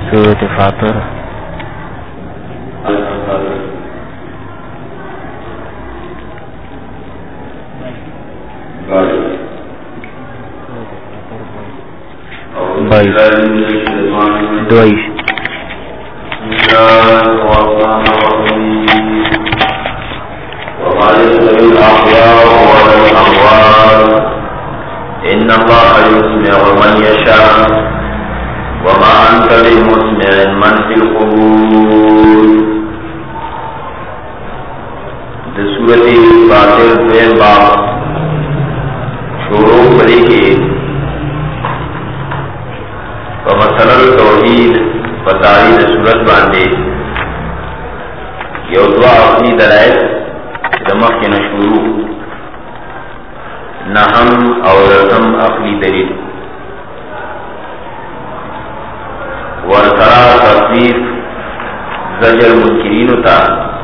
सूरत फातिर। बाईस إن الله يسمع من يشاء وما أنت بمسمع من في القبور. सूरत फातिर द्वैम बाब शुरू पड़ी के मसलल तौहीद बताई सूरत बांधे यौदवा अपनी दलाइल जमक के न शुरू न हम और हम अपनी दलील वरसरा तस्वीर जजर मुनकिरीन था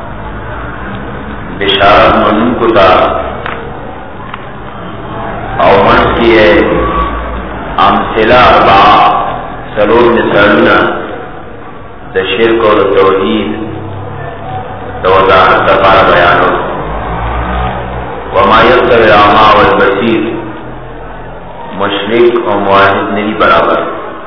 बिशारत मनून को था और मन की है आमसिला बा सलोर मिसालना द शिर्क और तौहीद तवज़ाहत दफार बयानो वमा यस्तवी अल-अमा वल-बसीर मुशरिक और मुवाहिद नहीं बराबर।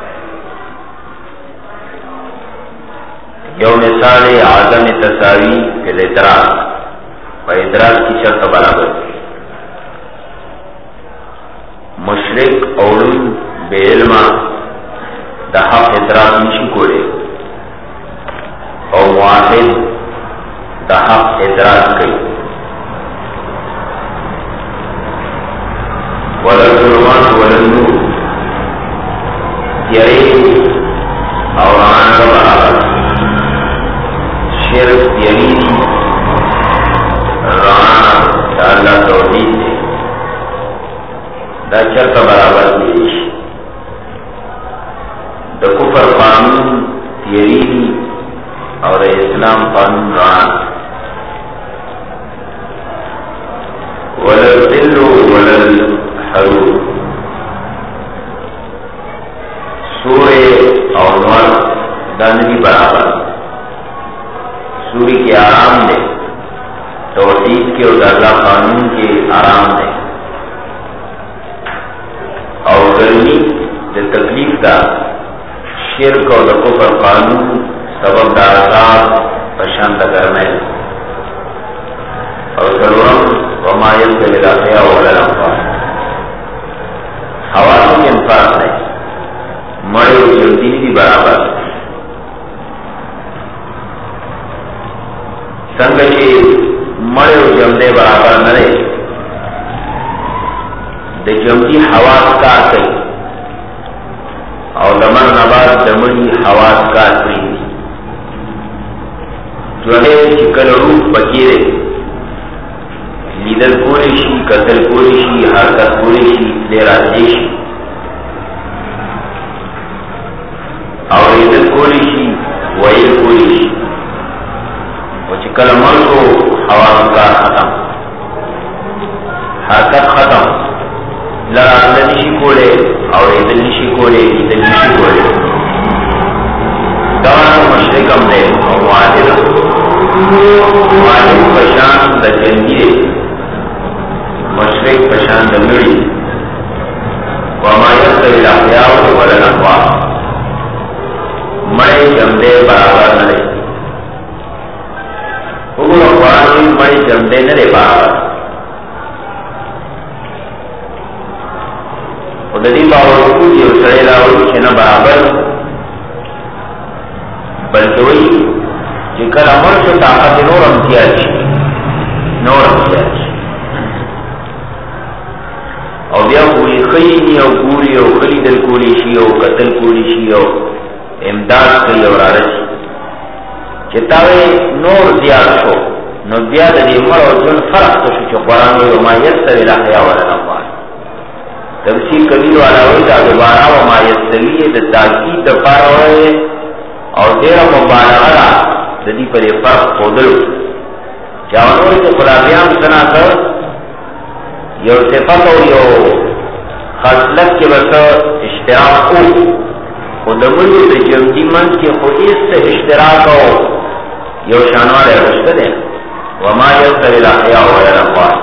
यो मिसाल आदम तसावी फिल इदराक व इदराक की शर्त बराबर। मुशरिक औलुन बेइल्मा द हक इदराक निशी कोले और मुवाहिद द हक इदराक कई। वलजुलमान वलनूर यही और आन बराबर। शिर्क यकीनी राना अल्लाह तौहीद ने द शर्त बराबर की द कुफर कानून यकीनी और इस्लाम कानून राना। वलल दिल्लु वलल हरूर सूर्य और नर दंडी बराबर। सूर्य के आराम दे तौहीद के और अल्लाह कानून के आराम दे और गर्मी जो तकलीफ का शिर्क और कुफर कानून सबब दारदार प्रशांत करने और सरोरम वमायत के विलासया और हवालों के इंसाफ नहीं मरे जल्दी भी बराबर। संग के मरे जमदे बराबर न रहे दे जमदी हवास का कई और दमन नबाज दमड़ी हवास का कई जो है चिकन रूप बकीरे लीदल कोलिशी कतल कोलिशी हरकत कोलिशी लेराजेशी और लीदल कोलिशी वैल कोलिशी वो चिकल मन को हवा का खत्म हरकत खत्म लड़ा निशी कोले और ईदल निशी कोले ईदल निशी कोले दवा मशरिकम दे और वादिल पशान द जंगीरे मशरिक पशान द मिड़ी वमायत इलाक़याओं वलन अक़वा मरे जमदे बराबर न रहे उगुल अक़वानी मरे जमदे न रहे बराबर। उददी बावजूद ये उसरे लावल के न बराबर बल्कि वही जिकर अमल से ताकत नोर अम्तियाज और या कोई खई और पूरी और खली दल कोली शी और कतल कोली शी और इमदाद कई और आरसी चितावे नोर दियार शो नो दियाद दी मर और जुन फरक तो शो कुरान में मायत से इलाक़या वाला नवार तफसीर कबीर वाला हुई था दोबारा वो मायत सलिए द ताकीद दफार होए और देर मुबालगा ददी पर ये फर्क खोदलो जावनों के खुलाबियाम सना कर यो सिफत और यो खसलत के बस इश्तिराक خود ملو دا جمدی من کی خود اس اشتراک او یو شانوار رشته ده وما یستر الاحیاء ولا الاموات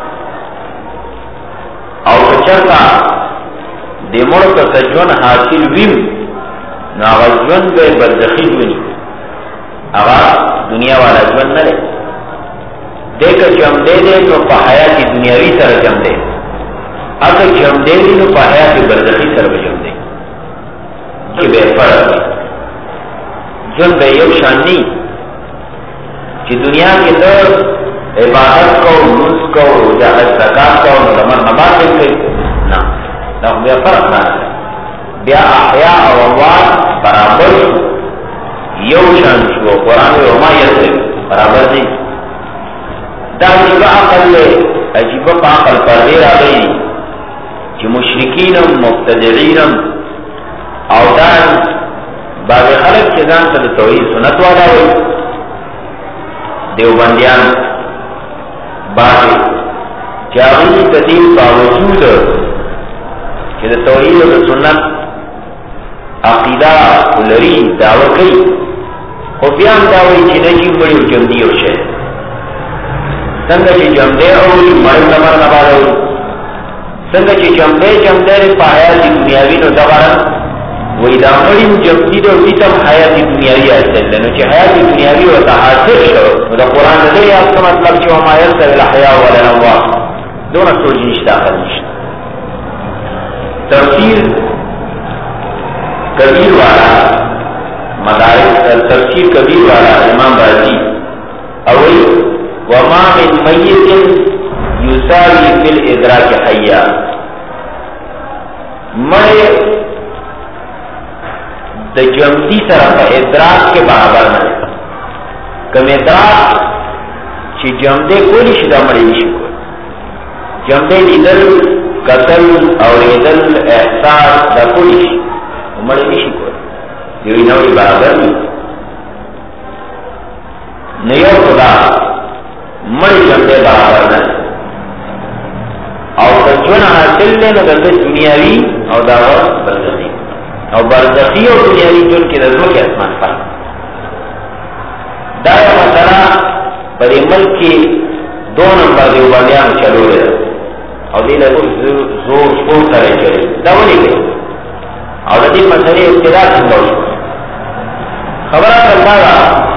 او کچرتا دی ملک سجون حاصل ویم نو آغا جون بے برزخی جونی آغا دنیا والا جون نلے دیکھ جم دے دے تو پا حیاتی دنیاوی سر جم دے اگر جم دے دی نو پا حیاتی برزخی سر بجم دے کی بے فرق دی جون بے یو شانی چی دنیا کے در عبادت کو منس کو جاہد زکاة کو نظمر نبات دے نا نا بے فرق نا بیا احیاء و اموات برابر یو شان شو قرآن و ما یسر برابر دی دا عجیب عقل لے عجیب عقل پر دیر آگئی چی مشرکینم مبتدعینم او دان بعض خلق چیزان تا توحید سنت والا ہوئی دیوبندیان بعض چاہی تدیل باوجود چی دا توحید و سنت عقیدہ لری دعوی کئی خو بیان دعوی چی نجیب بڑی و جمدی و شے سنگا چی جمدے اولی مرد نمر نبال اولی سنگا چی جمدے پا حیاتی دنیاوی نو دبارا وی دا مرد جمدی دو بیتم حیاتی دنیاوی آسل لنو چی حیاتی دنیاوی و تحاصل شو و دا قرآن دے آپ کا مطلب چی وما یلسر الاحیاء ولا الاموات دونا سوچی نشتا خل نشتا تفسیر کبیر والا مدارس تفسیر کبیر والا امام رازی اوی وما من میت یساوی فی الادراک حیا مرے دا جمدی طرف ادراک کے برابر نہ کم ادراک چی جمدے کولی شدہ مرے نشی کولی جمدے لیدل قتل اور لیدل احساس دا کولی شی مرے نشی کولی یوی نوری برابر نہیں نیو خدا مڑی جمدے برابر نہ اور کچھونا حاصل لے نو دردت دنیاوی اور دعوی برزخی اور برزخی اور دنیاوی جن کی رضو کے اسمان پر دایا مسئلہ پر ملک کی 2 نمبر دیوبندیان چلو رہے اور دیل زور سپور کرے چلے دولی گئے اور دی مسئلے ابتدار سنگوش خبرہ کرتا گا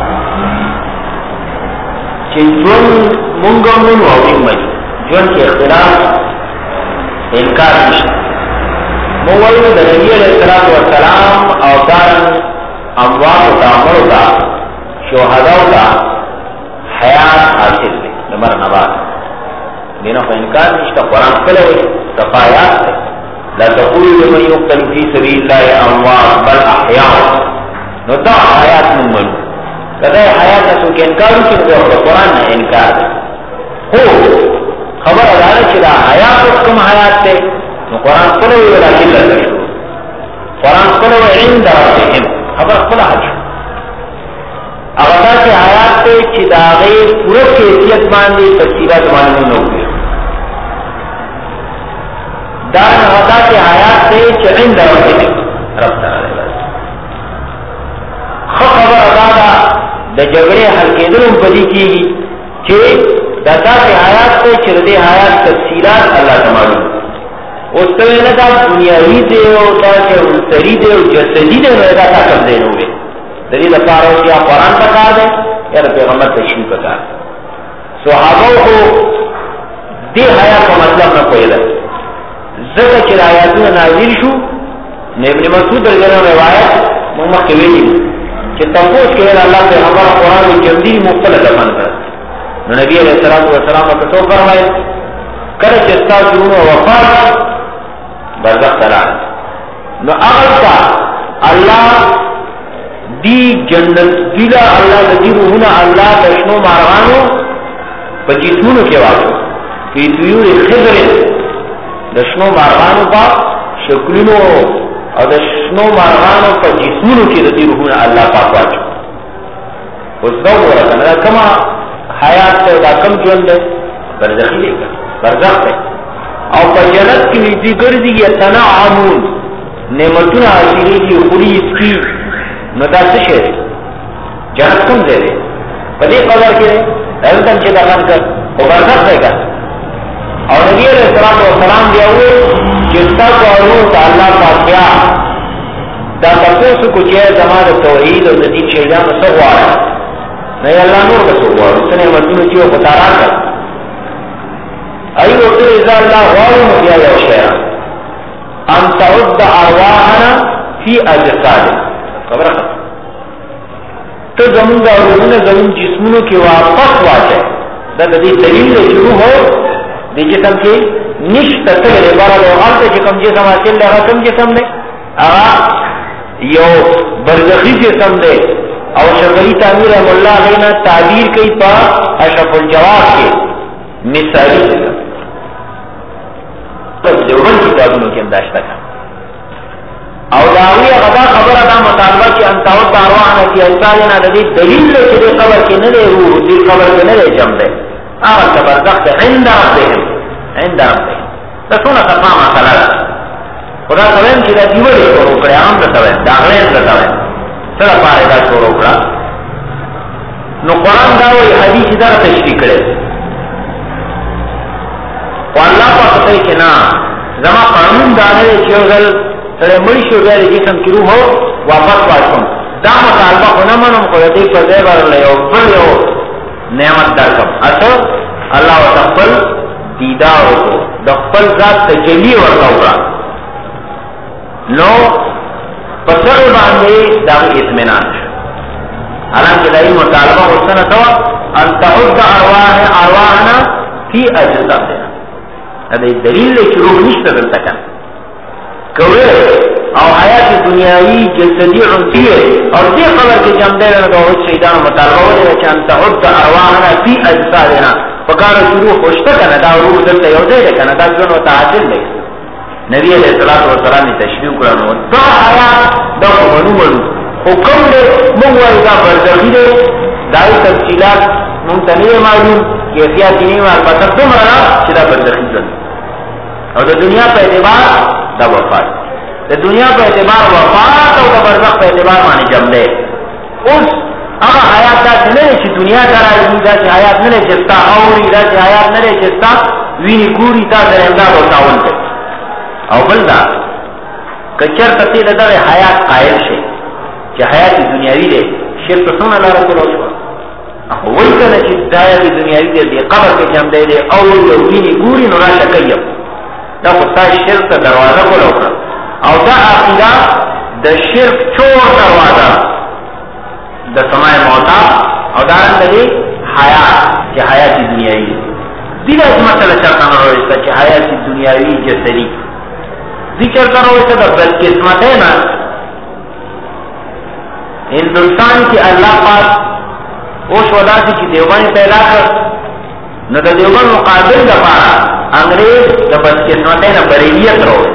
کہ جون منگمون وعویم مجھو جون کی اختلاف انکار نشتا موویو دا نبی علیہ السلام او دارن اموات دا مردا شہداء دا حیات حاصل دے نمر نبات دینو فا انکار نشتا قرآن کلوے تفایات دے لا تقول لمن يقتل في سبيل الله اموات بل احياء نو دا حیات من کدا حیات سو کے انکار کی نو قرآن نے انکار ہو خبر ادارہ چلا حیات کم حیات تے نو قرآن کلو ولا جل شو قرآن کلو عند ربهم خبر کلا حج اغدا کے حیات تے چی داغی پورا کیفیت باندې تفصیلات معلوم نہ ہوئی دار اغدا کے حیات تے چی عند ربهم رب تعالی خبر ادا دا جگڑے حل کے دلوں بدی کی چھے داتا کے حیات کو چردے حیات تفصیلات اللہ تمام اس طوی ندا دنیاوی دے ہوتا کہ انسری دے و جسدی دے ہوئے تا کم دے ہوئے دلیل پارو کیا قرآن بتا دے یا پیغمبر تشریف بتا دے صحابوں کو دے حیات کا مطلب نہ کوئی دے زکر چر آیاتوں نازل شو ابن مسعود رضی اللہ روایت محمد قویلی کہ تفوش کہ اللہ پہ ہمارا قرآن جمدی مختلف دفن کر نبی علیہ السلام کو تو فرمائے کرے چستا جنوں وفات برزخ سلام نو اغل کا اللہ دی جنت دیلا اللہ دی روحنا اللہ دشنو مارغانو پجیتونو کے واقع فی طیور خضر دشنو مارغانو پا شکلونو اور دشنو مارغانو پا جسونو کی دی روحنا اللہ پاک واچو اس دو ورکن کما حیات تے دا کم جون دے برزخی لے کر برزخ تے اور پا جنت کی نیتی کردی یتنعامون نعمتونه حاصلېږي خوري سپي نو دا څه شی دی جنت کوم ځای دی په دې قدر کې دی دلته چې دخل کړ خو برزخ دی که او نبي علیہ الصلوۃ والسلام بیا وویل چې ستاسو اورو ته الله پاک بیا دا تاسو کو چې زما د توحید او د دین شیطان څه غواړي نه الله نور څه غواړي څه نعمتونه چې په تارا کړ ایو ته اذا الله غواړي نو بیا یو شی ان تعد ارواحنا فی اجساد خبره ته زمونږ روحونه زمونږ جسمونو کې واپس واچي دا د دې دلیل دی چې روح د جسم کې نشته ته عبارت او هغه چې کوم جسم حاصل دی هغه کوم جسم دی هغه یو برزخی جسم دی او شرعی تعبیر مولا غینا تعبیر کوي په اشرف الجواب کې مثالی دی په ډول کتابونو کې انداشته او داوی غدا خبره دا مطالبه چې ان تاو داروانه کې اجازه د دې دلیل چې د قبر کې نه دی روح دې قبر کې نه دی جمع دی هغه زبردست عند ربهم دا څونه تمام مسله خدا کوم چې دا دیوړي شروع کړی عام ته وای دا غلط ته وای سره پاره دا شروع کړه نو قرآن دا وایي حدیث دا تشریح کړي والله په څه کې نه زما قانون دا نه چې یوځل سره مړ شو بیا د جسم کې روح واپس واچوم دا مطالبه خو نه منم خو دې په ځای ورلې او بل یو نعمت درکم اته الله وتعالى دیدار وکړو د خپل ذات تجلی ورکوړه نو پسر باندې دا اطمینان شو حالانکه دای مطالبه وسنه سوا ان تعد ارواحنا فی اجسادنا دا دلیل چې روح نشته دلته کنه کوي او حیات دنیاوی جسدی عنصری او دې خبر کې جمع دی نو د شیطان مطالبه ولې چې ان تعد ارواحنا فی اجسادنا فکر شروع خوشته کنه دا روح دلته یو دی کنه دا څنګه متعادل دی نبی علیہ الصلوۃ والسلام تشریح کړو دا حیات دا منو حکم دې موږ دا برزخی دی دای تفصیلات مونږ ته نه معلوم کیفیت نه معلوم پته څومره چې دا برزخی دی او د دنیا په اعتبار دا وفات د دنیا په اعتبار وفات او د برزخ په اعتبار باندې جمع دی اوس هغه حیات دا نه چې دنیا درایي دا چې حیات نه چې تا اوري دا چې حیات نه چې تا ویني ګوري تا درنده او تاول دی او بل دا کچر ته دغه حیات قائل شي چې حیات دنیاوی دی شرط څنګه لاره کولای شو هغه وایي کنه چې دایره دنیاوی دی قبر کې جمع دی او یو ویني ګوري نو راشه کوي دا خدای شرک دروازه کولو او دا عقیده د شرک چور دروازه د سمای موتا او دا د حیات چې حیات دنیاوی دي دا مسله چرته نه راځي چې حیات دنیاوی جسدی ذکر کرو ته د بل قسمته نه هندوستان کې الله پاک او شوداسي چې دیوبند پیدا کړ نو د دیوبند مقابل د پاره انګريز د بل قسمته نه بریلیت راوړ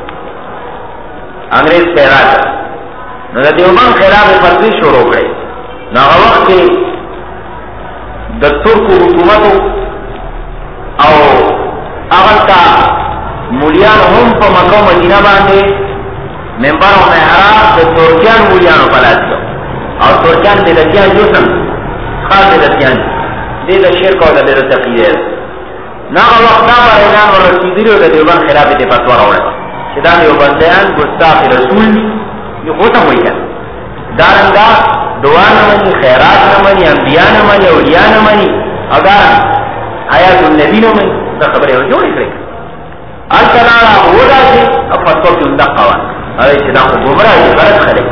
انګريز پیدا کړ نو د دیوبند خلاف فتوی شروع کړي نو هغه وخت کې د ترکو حکومت او هغه مولیان هم په مکه او مدینه باندې منبر او محراب د ترکیان مولیانو پلاتو او ترکیان د لکیان جوسم خاص د لکیان د شرک او د تقیه نه وخت دا اعلان ورسېدلی د دیوبند خلاف د فتوا راوړل چې دا یو بندیان ګستاخ رسول یو خو ته وایي دا رنګه دعا نه مني خیرات نه مني انبیا نه مني اولیاء نه مني او دا آیات النبی نه مني دا خبره یو جوړې کړې الکلام ودا چې فتوا کې اندقوا هغه چې دا ګمراه دي غلط خلک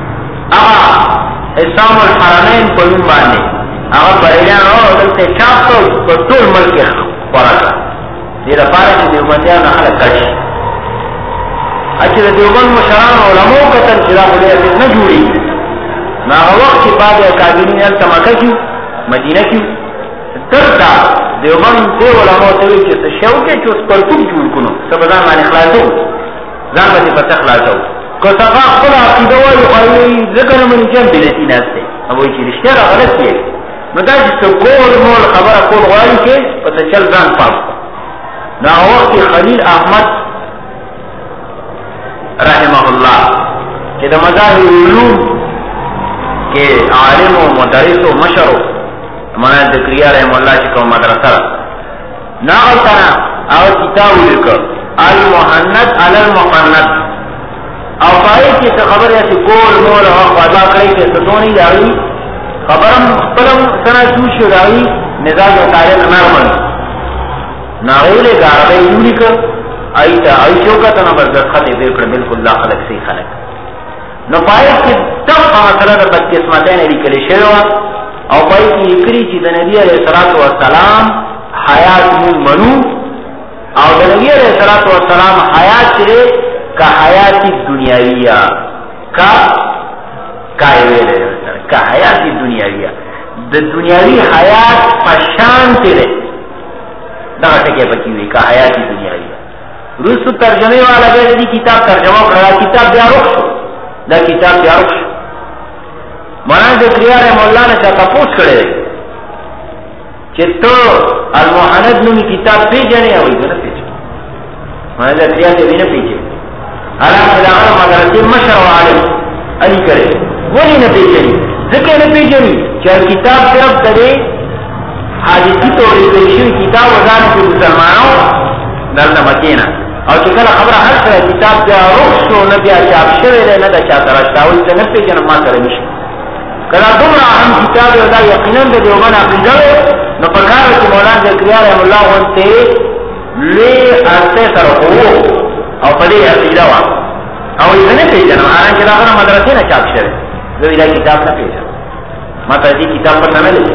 اسلام الحرمین په نوم باندې هغه بریلیان او دلته چاپو په ټول ملک خورا دي لپاره چې دیوبندیان خلک کړي اچھا دیوبند مشران علماء کتل چې دا بلې نه جوړي ما هغه وخت چې بعد اکابرین ال مکه کې مدینه کې درته دیوبند دی علماء ته چې څه شو کې چې اوس پر کوم جوړ کونو سبزان باندې خلاصو ځان باندې پته خلاصو کو څنګه خپل عقیده وایي ذکر من جنب دې نهسته او چې رښتیا غلط دی نو دا چې ګول مول خبره کول غواړي چې پته چل ځان پاس دا وخت خلیل احمد رحمه الله چې د مذاهب علوم کې عالم او مدرس او مشر مولانا ذکریا رحمه الله چې کوم مدرسه ناغتنا او کتاب لیکو المحنت علی المقنت او پای کې خبره چې کول مول او قضا کوي چې ستونی راوي خبرم خپلم سره شو راوي مزاج او تاریخ نارمل ناویله غاربه یونیک ایتا ایشوکا ته نمبر دخته بالکل بالکل لا خلق سی خلق نو پای کې دغه مسله د بدقسمتۍ لیکل شوی او پای کې لیکلي چې د نبی علیه الصلاۃ والسلام حیات منو او د نبی علیہ الصلوۃ والسلام حیات چره کا حیات دنیاویہ کا حیات دنیاویہ د دنیاوی حیات پشان چره دا ټکی پکې وی کا حیات دنیاویہ رسو ترجمه والا دې کتاب ترجمه کړه کتاب بیا روښ دا کتاب بیا روښ مولانا ذکریا رحمه الله نے تاسو کړه چې تو المحنت نومی کتاب پیجنے ہوئی تو نہ پیجنے مانا ذکریا سے بھی نہ پیجنے علام صداقہ مدرسی مشر و عالم علی کرے ولی نہ پیجنے ذکر نہ پیجنے چاہر کتاب صرف تدے حاجتی توڑی پیشوی کتاب وزان کی مسلمانوں دلنا مکینا اور چکل خبر حل کرے کتاب بیا رخصو نبیا چاپ شوئے لے ندا چاہتا رشتاوی تا نہ پیجنے ما کرے مشکل کلا دمرا اهم کتاب دا یقینا د دیوبند عقیده نو پکار چې مولانا ذکریا رحم الله وانته لې ارته سره وو او په دې عقیده وا او یې نه پیژنم هغه چې هغه مدرسې نه چاپ شوی دوی دا کتاب نه پیژنم ما ته دې کتاب په نامه لیکي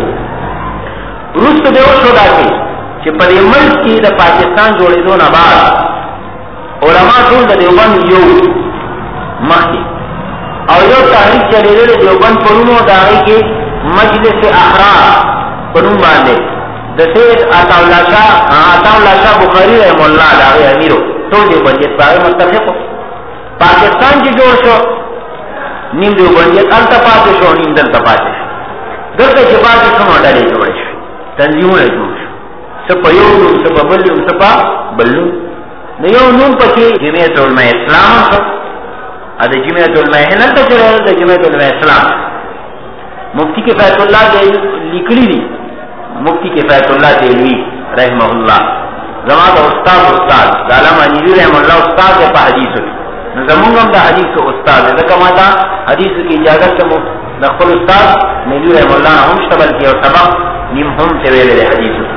روس ته یو شو داسي چې په دې ملک کې د پاکستان جوړېدو نه بعد علما ټول د دیوبند یو مخکې او یو تحریک چلیدل دیوبند پرونو داغی کی مجلس احرار پرون بانده د سید عطاءاللہ شاہ بخاری رحم اللہ داغی امیرو تو دیوبندیت پاگی متفقو پاکستان کی جوڑ شو نیم دیوبندیت التا پاتے شو نیم دلتا پاتے شو دلتا چی پاتے شو مدالی جوڑ شو تنظیمون جوڑ شو سپا یو نوم سپا بلنوم سپا بلنوم نیو نوم پچی جمعیت علماء اسلام شو ادھے جمعیت علماء ہنل تا چلے دا جمعیت علماء اسلام مفتی کفایت اللہ دے لکلی دی مفتی کفایت اللہ دہلوی رحمہ اللہ زمان دا استاد دا علامہ نیوی رحمہ اللہ استاد دے پا حدیث ہوئی نظمونگم دا حدیث استاد دے دکا ماتا حدیث کی اجازت کے دخل استاد نیوی رحمہ اللہ ہم شتبل کی اور سبق نیم ہم چویلے دے حدیث ہوئی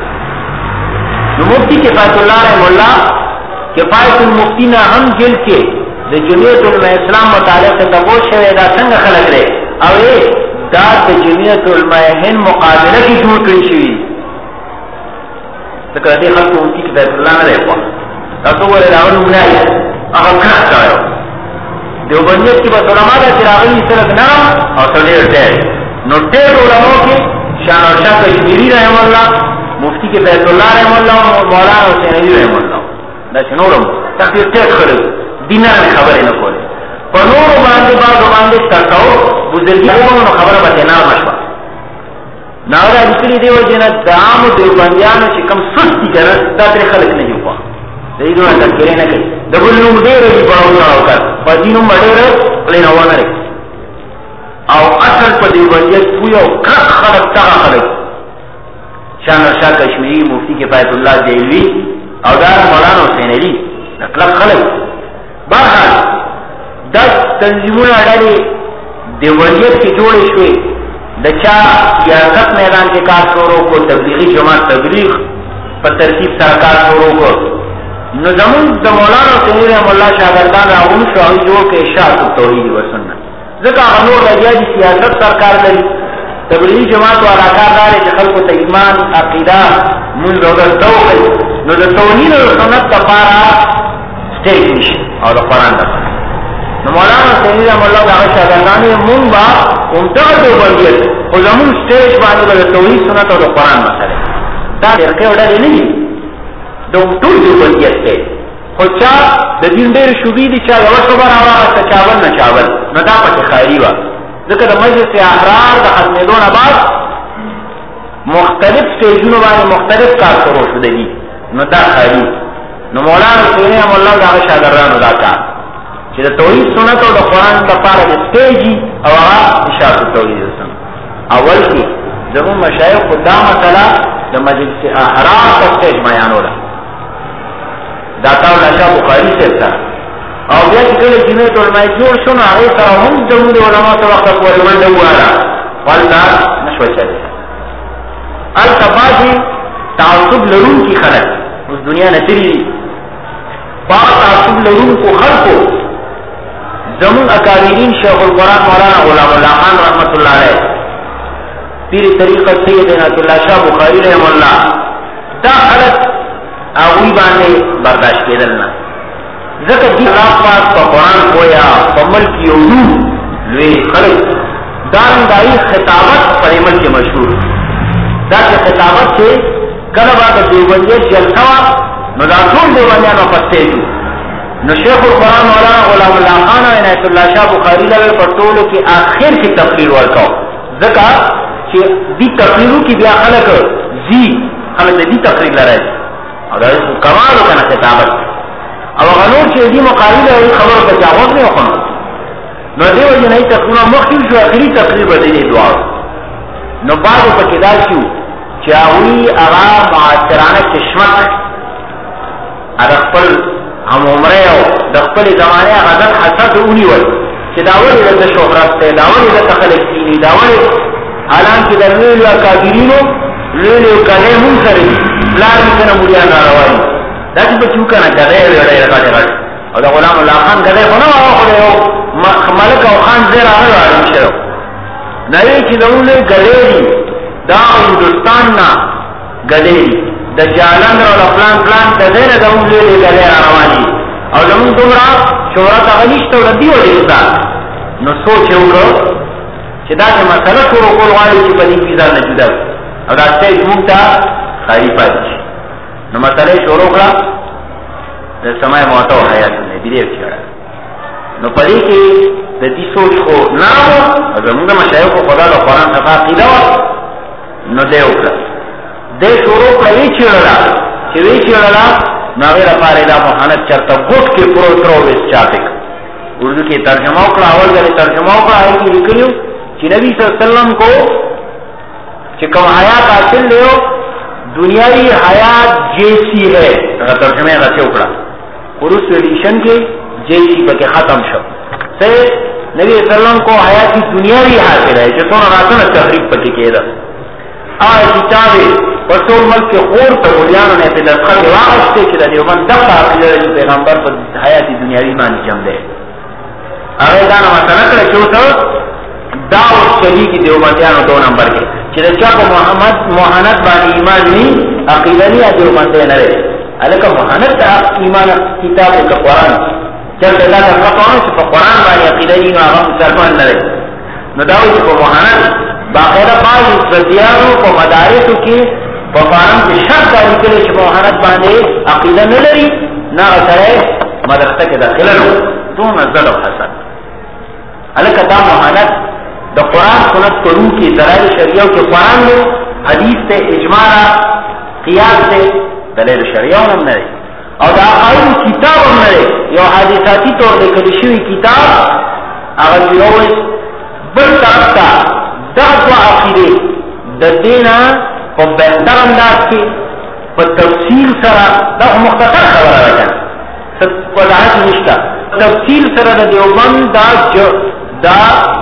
مفتی کفایت اللہ رحمہ اللہ کفایت المفتی نا ہم جل کے د جمعیت علماء اسلام متعلق تبوش شوی دا څنګه خلق لري او دا د جمعیت علماء هند مقابله کې جوړ کړی شوی ځکه دې خلکو کې کتاب الله نه دی په تاسو ولې راوړو نه هغه کار کاوه دیوبندیت کې به علماء د چراغلی سره نرم او تلیر دی نو ډېر علماء کې شاه کشمیری رحم الله مفتی کفایت الله رحم الله مولانا حسین علی رحم الله دا شنورم تاسو ټیک کړو دینار میں خبر نہ کولے پنور باندې باندې تکاو بزرګانو نو خبره به نه مشوا ناوړه دکړي دیو جنا دام دیوبندیانو چې کم سستی کړه دا تر خلک نه یو په دې نو تکرې نه کوي دبل نو ډېر یې باور او کار په دینو مډېر پلین وانه او اصل په دیوبندیت یو کړه خلک تا خلک شاه کشمیری مفتی کفایت الله دہلوی او دا مولانا حسین علی نقل خلک بہرحال 10 تنظیمون اڈالی دیوبندیت کی جوڑے شوئے دچا سیاست میدان کے کار شوروں کو تبلیغی جماعت تبلیغ پر ترتیب سرکار شوروں کو نظمون دا مولانا حسین رحم اللہ شاگردان راغون شوہی جو کہ اشاعت التوحید و سنت ذکا غنور رجیہ دی سیاست سرکار دلی تبلیغی جماعت و علاقار دارے کہ خلق و ایمان عقیدہ منذ اگر توقع نو دا توحید و سنت کا پارا سٹیج نشی اور قرآن دفع نو مولانا حسین رحم اللہ دا شاگردانی مون با امتغل دیوبندیت خو زمون سٹیج بانی با توحید سنت اور قرآن مسئلے دا فرقے وڈا دی نہیں دا ټول دیوبندیت تے خو چا دا دین دیر شوبی دی چا یو خبر آواغستا چاول نا چاول نو دا پاک خیری با ذکر دا مجلس احرار دا ختمیدون بعد مختلف سٹیجونو بانی مختلف کار کرو شدگی نو دا خیری نو مولانا حسین رحم اللہ دا شاگردانو دا کار چې د توحید سنت او د قرآن لپاره د سټیجي او هغه اشاره توحید سنت. اول کې زمون مشایخ دا مسله د مجلس احرار په سټیج بیانوله، دا تاول اشاره بخاری سره او بیا چې کله جمعیت علماء جوړ شو نو هغې سره هم زموږ د علماو ته وخته پورې منډه وواله، والدا نشوه چلېده. هلته بعضې تعصب لرونکي خلک اوس دنیا نه تلي دي، بعض تعصب لرونکو خلکو زمون اکابرین شیخ القرآن مولانا غلام الله خان رحمت الله علیه، پیر طریقه سید عنایت الله شاه بخاری رحم الله، دا خلک هغوی باندې برداشت کېدل نه، ځکه دې الله پاک په قرآن پویا په ملک یو لوی خلک دارنګایي خطابت په ملک مشهور دا چې خطابت چې کله به د دیوبندیت جلسه وه نو دا ټول دیوبندیانو په سټیج وو، نو شیخ القرآن مولانا غلام الله خان او عنایت الله شاه بخاري لوی په ټولو کې آخر کې تقریر ورکاو، ځکه چې دې تقریرو کې بیا خلک خلک د دې تقریر لري او دا کمال وکنه خطابت او هغه نور چې دې مقابله یې خبره په جواب نه وکړو، نو دې وجه نه تقریر مخکې شو، اخري تقریر به دې دعا نو بعد په کې دا شو چې هغه معاصرانه قسمت هغه خپل هم عمره او د خپل زمانه غزل حسد ونیول چې دا ولې د شهرت ته دا ولې د تخلق کینی دا ولې حالانکه د لوی اکابرینو لوی کلمون سره بلار کنه مليان راوړي دا چې په چوکانه غړې وړې راځي او دا غلام الله خان غړې ونه واخلو ملک او خان زیر هغه راځي شو نه چې دونه غړې دا هندستان نه غړې د جالند او پلان د دې نه دونه غړې راوړي او زمون دومره شهرت هغه نشته ولدي وړي نو سوچ وکړو چې دا چې مسله شروع کول غواړي چې په دې کې ځان نه جدا او دا سټیج موږ ته خالی پاتې شي، نو مسله شروع کړه د سمای موته او حیات نه دی چاره، نو په دې کې د دې سوچ خو نه او زموږ مشایخ خدا د قرآن څخه عقیده نو دی وکړه دې شروع کړی چې وی چیرلا نو هغه لپاره دا مهانت چرته ګوت کې پروترو وس چاټک اردو کې ترجمه وکړه، اول ځل ترجمه وکړه هغه کې لیکلو چې نبی صلی الله علیه وسلم کو چې کوم حیات حاصل لیو دنیاوی حیات جیسی ہے، هغه ترجمه یې راځي وکړه قروس ایڈیشن کې جیسی پکې ختم شو، ته نبی صلی الله علیه وسلم کو حیات دنیاوی حاصل ہے چې څونه راتنه تحریک پکې کېده چې چاوي په ټول ملک کې خور ته ولیانو نه په دقت واغسته چې د دیوبند دغه عقیده چې پیغمبر په حیات دنیاوی باندې جمع ده، هغه دا نه مثلا کړ چې وته دا اوس چلی کې دیوبندیانو 2 نمبر کې چې د چا په محمد موحنت باندې ایمان نه عقیده نه دیوبند نه لري، الکه موحنت ایمان کتاب او قرآن چې دا د قرآن په قرآن باندې عقیده نه هغه مسلمان نه لري، نو دا چې په موحنت باقاعده بعض استادانو په مدارسو کې په فارم کې شرط داري کړي چې موحنت باندې عقیده نه لري نه سره مدرسه کې داخله نو دون زړه حسن، الکه دا موحنت د قرآن سنت پرو کې دلایل شریعه کې قرآن له حدیث ته اجماع قیاس ته دلایل شریعه هم نه او دا عقاید کتاب هم نه یو حدیثاتی طور لیکل شوی کتاب هغه یو بل طرف ته دا عقیده د دینه په بهتر انداز کې په تفصیل سره دا مختصر خبره راځي څه وضاحت نشته، تفصیل سره د دیوبند دا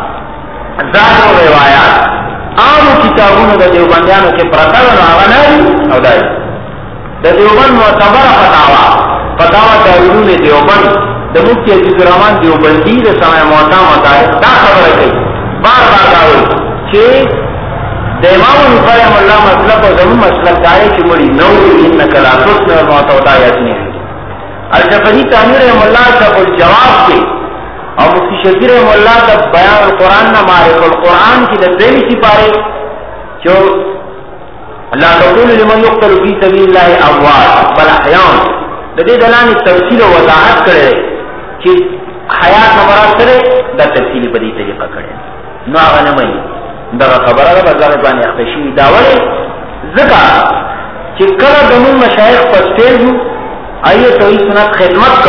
ظاهر روایات عام کتابونو د دیوبندیانو کې پراته نو هغه نه او دای د دیوبند معتبره فتاوا دارالعلوم دیوبند د مفتی عزیز الرحمن دیوبندی د سمای موتا مدارس دا خبره کوي بار دا وایي چې د امام فریم الله مسلک او زمون مسلک دای چې مړي نو انک لا تسمع الموت او دایت نه الشفری تعمیر الله صاحب الجواب کې او مفتی شکیر مولا د بیان القرآن نہ معرف القرآن کی د دې سپاره چې الله تعالی لمن يقتل في سبيل الله اموات بل احياء د دې دلانه تفصیل او وضاحت کړي چې حیات مراد سره د تفصیل په دې طریقه کړي نو هغه نه مې دا خبره ده بازار باندې اختشي دا وایي ځکه چې کله د مشایخ په سټیج ایو توي سنت خدمت کو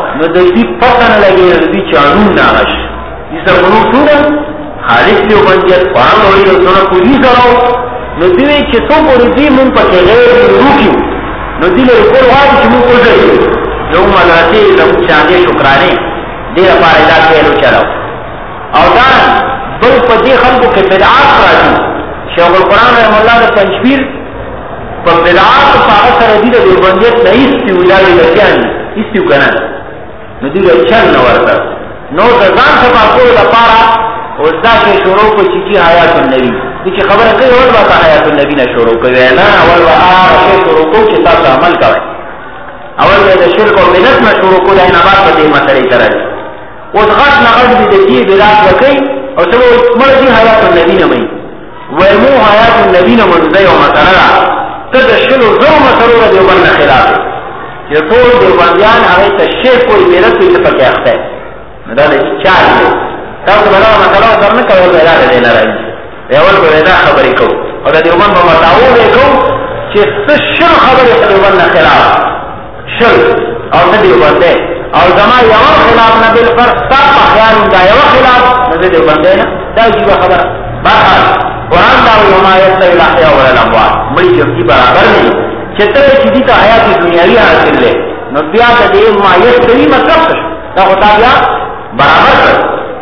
نو د دې پته نه لګي د دې چانو ناش دې سرونو ټول خالص یو بنجت پام وړي او څونه پوری سره نو دې چې څو پوری دې مونږ په کې غیر روکیو نو دې له کول واجب چې مونږ وځو یو مدرسې له چاندې شکرانه دې لپاره دا کېلو چلو او دا بل په دې خلکو کې بدعات راځي شیخ القرآن رحم الله د تنشبیر په بدعات په هغه سره دې د بنجت نه ایستي ولای لکان ایستي کنه نو دې چل نو ورته نو د ځان څخه کول لپاره او دا چې شروع کو چې حیات النبی دې چې خبره کوي اول با حیات النبی نه شروع کوي نه اول با هغه شروع کو چې تاسو عمل کوئ اول د شرک او بدعت نه شروع کو دای نه بعد په دې مسلې سره او غټ نه غټ دې بدعت وکي او څو مرضی حیات النبی نه وي ومو حیات النبی نه مرضی او مسله تدشل زو مسلو دې باندې خلاف چې ټول دې باندې هغه تشریح کوئی بدعت څه پکې اخته دا دې چار دی تاسو بلا مسله درنه کوي دا دې نه راځي اول به دا خبرې کو او دا دې ومن په متاو وکړو چې څه شر خبرې دې باندې خلاف شر او دې باندې او زما یو خلاف نه بل پر صاحب خیال دا یو خلاف نه دې باندې نه دا یو خبره بهر قرآن دا یو ما یستوی الاحیاء والاموات مړي چې برابر نه چې ته چې دې ته حیات دنیاوی حاصل لې نو بیا دې ما یستوی مطلب څه دا خدای بیا برابر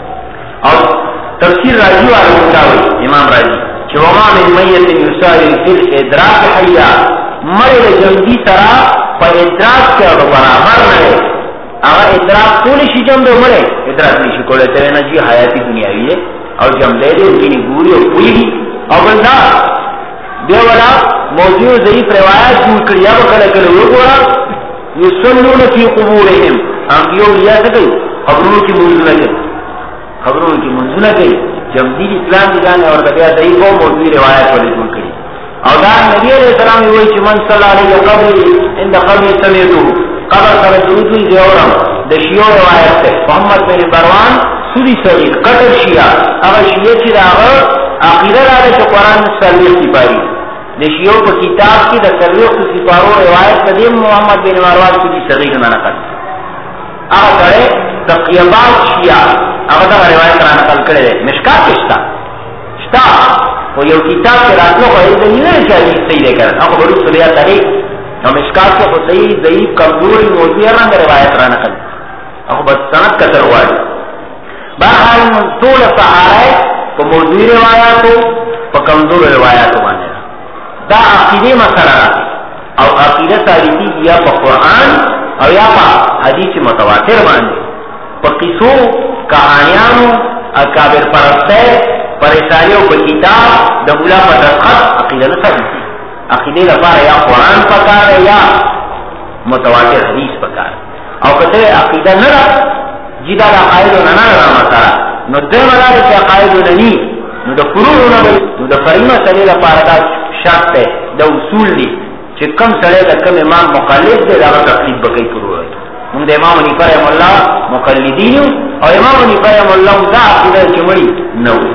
او تفسیر راځي او امام راځي چې وما من میت یساوی فی الادراک حیا مړي د جنگی سره په ادراک کې برابر نه هغه ادراک ټول شي جنب مړي ادراک نشي کولای ته نه چې حیاتی دنیاوی او جمع دې دې ګوري او پوری او بلدا دیو والا موضوع ضعیف روایت جوړ کړی یا کله کله وګورا یصلون فی قبورهم انبیو یا څه خبرونو کې موضوع نه خبرونو کې موضوع نه کوي جمدی اسلام دي ځان اور بیا ضعیف او موضوع روایت ولې جوړ کړی او دا نبی علیہ السلام وایي چې من صلی الله علیه قبر عند قبر سمیتو قبر سره درود دی اورم د شیعو روایت ده محمد بن بروان سودی سری قطر شیعہ هغه شیعه چې هغه عقیده لري چې قرآن سروي سپاری د شیعو په کتاب کې د سروي سپارو روایت قدیم محمد بن مروان سودی سری نه نقل هغه سره تقیبات شیعہ هغه دا روایت را نقل کړي مشکات شتا او یو کتاب کې راتلو خو دې نه چالي صحیح ده کړه هغه ورو سړیا تاریخ نو مشکات کو صحیح ضعیف کمزوري موضوع رنګ روایت را نقل هغه بس سند کتر وایي بہرحال طول سہارے کو موضوع روایاتو په کمزور روایاتو باندې دا عقیده مسله او عقیده ثابتی یا په قرآن او یا په حدیث متواتر باندې په قصو کہانیانو اکابر پرسته پریشانیو په کتاب د مولا په دقت عقیده نه ثابتی عقیده لپاره یا قرآن پکار یا متواتر حدیث پکار او کته عقیده نه جدا دا قائد و نانا راما سارا نو دے مدار چا قائد و ننی نو دا فروع نو دا فریمہ سلے دا پاردا شرط ہے دا اصول دی چه کم سلے دا کم امام مقلد دے دا تقلید بکی فروع ہے نو دا امام حنیفہ رحم اللہ مقلدینیو او امام حنیفہ رحم اللہ دا عقیدہ چه مڑی نوری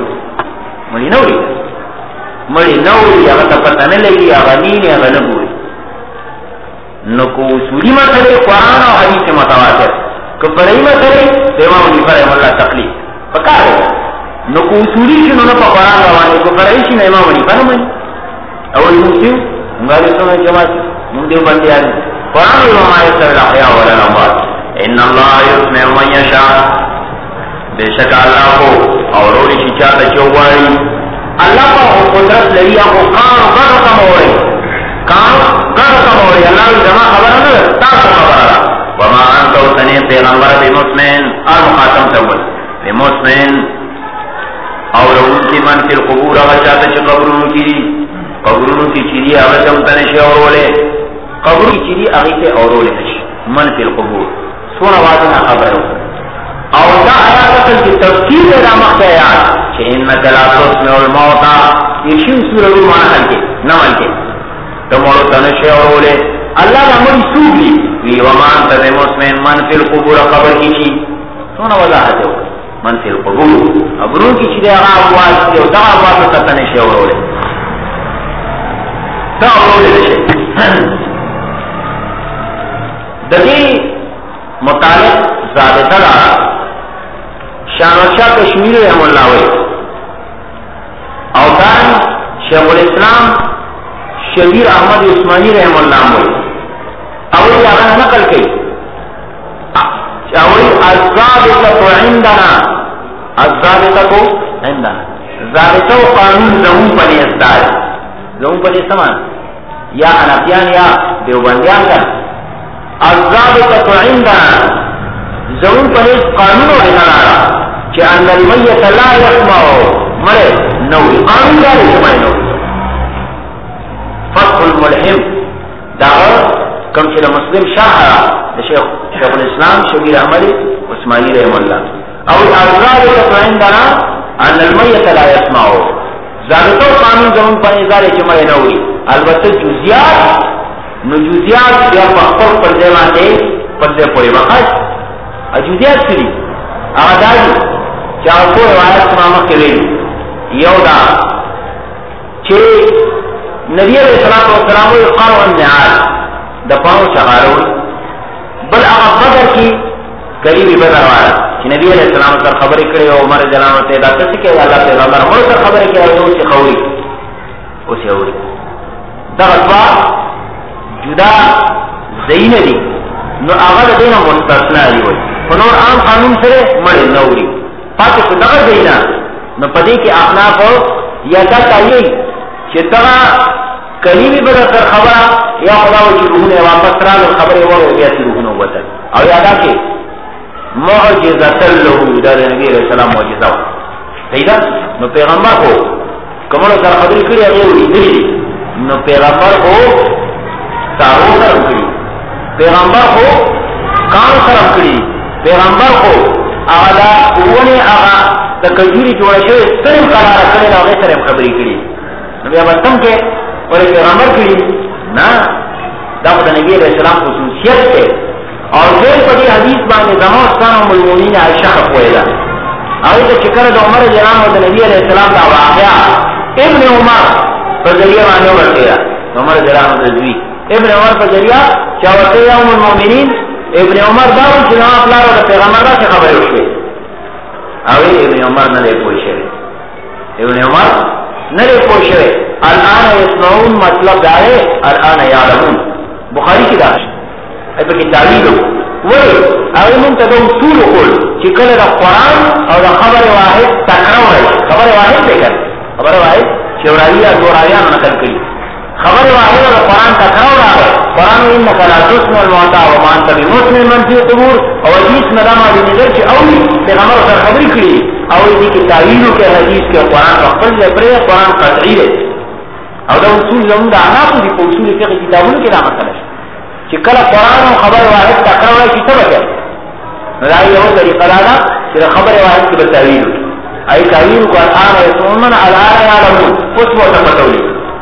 مڑی نوری اگا تا پتہ نلگی اگا نینی اگا نبوری نو کو اصولی مسئلے قرآن و حدیث متواتر کفرئی مسئلے امام حنیفہ رحم اللہ تقلید پکار ہے نو کو اصولی شنو نو پا قرآن روانی کفرئی شنو امام حنیفہ نمانی اول مسیو انگالی سنو جماعت مندیو بندی آدمی قرآن امام آیت سر الاحیاء والالاموات ان اللہ یسمع من یشاء بے شک اللہ کو اور روڑی شچاتا چوباری اللہ کا قدرت لری آخو کان غرقم ہوئی اللہ جمع خبر ہے تاکو خبر ہے وما انت وسنی پیغمبر بمسمن المخاتم تول بمسمن اور ان کی من فی القبور اغشاتا چه قبرونو کی چیدی اغشم تنشی اورولے قبرونو کی چیدی اغیتے اورولے نشی من فی القبور سونا وادنا خبر ہے اور دا آیات اصل کی تفسیر دا مخت آیات چه انکا لا تسمع الموتا یشیو سورہ رو مانا حل کے نمال کے تمورو تنشی اورولے اللہ دا مری سوگ لی وی ومان تد مسمن من فی القبور قبر کی چی سونا وضاحت ہے من فی القبور قبرون کی چی دے اغا ابواز کی دا ابواز تتنشی اورولے تا اورولے دشے دقی مطالب ضابطه دا شاهنشاه کشمیری رحم الله وی او دان شیخ الاسلام شبیر احمد عثمانی رحم الله وی او هغه نقل کوي او الضابطه عندنا الضابطه عندنا ضابطه قانون زمون پنی استاد زمون پنی سمان یا حنفیان یا دیوبندیان کا الضابطه عندنا زمون پنی قانون ورنارا چې ان المیت لا يسمع مړ نو قانون دا شمای نو فتح الملهم دا کوم چې مسلم شاه د شیخ الاسلام شبیر احمد عثمانی رحم الله او الضابطه عندنا ان المیت لا يسمع ضابطه قانون زمون په ازاله چې مړ نه وي البته جزئیات بیا په خپل پر ځای باندې پر ځای پورې وخت جزئیات کړي هغه دایي چې هغه روایت ما کوي یو دا چې نبی علیہ الصلوۃ والسلام قال النعال د پاو شغارو بل هغه بدر کې قریبي بدر والا چې نبی علیہ السلام سره خبرې کړې او عمر جلانو ته دا څه کې الله پیغمبر مړ سره خبرې کړې او چې خوري او څه وری دا ځوا جدا زین دي نو هغه دینه مستثنا دی وای په نور عام قانون سره مړ نه وری پاتې څه دغه دینا نو پدې کې احناف یا دا کوي چې دا قریبي بدر سره خبره یا خدای چې روحونه واپس راغله خبره وره بیا چې روحونه وته او یادا کې معجزه له د نبی رسول الله معجزه پیدا نو پیغمبر کو کومه سره خبرې کړې هغه ویلي نو پیغمبر کو تاسو سره کړی پیغمبر کو کار سره کړی پیغمبر کو هغه ونه هغه د کجوري جوړ شوی سره قرار کړی هغه سره خبرې کړي نو بیا وسم کې ورې پیغمبر کړی نه دا د نبی رسول الله خصوصیت ده او دې په دې حدیث باندې زمو ستانو المؤمنین عائشہ خپویلا او د چکر د عمر جنان او د نبی علیہ السلام دا واقعا ابن عمر په ذریعہ باندې ورته عمر جنان د دوی ابن عمر په ذریعہ چې ورته یوم المؤمنین ابن عمر دا چې نو خپل د پیغمبر سره خبرې وکړي او ابن عمر نه دی پوښتنه ابن عمر نه دی پوښتنه الان يسمعون مطلب دا ہے الان يعلمون بخاری کی دا ہے په کې تعلیل وای او موږ ته د اصول کول چې کله د قران او د خبر واحد تکرار وي خبر واحد څنګه خبر واحد چې ورایا دورایا نقل کړي خبر واحد د قران تکرار راغی قران انك لا تسمع الموتى وما انت بمسمع من في القبور او حدیث ندامه دې نظر چې اولی پیغمبر سره خبرې کړي او دې کې تعلیل کې حدیث کې قران خپل ځای قران قطعی دی او دا اصول زموږ د احناف دي په اصول فقه کتابونو کې دا مسله چې کله قران او خبر واحد تکرار شي څه وکړي دا یو طریقه ده چې خبر واحد کې تعلیل اي تعلیل کو الان يسمعون الان يعلمون اوس مو ته پټولي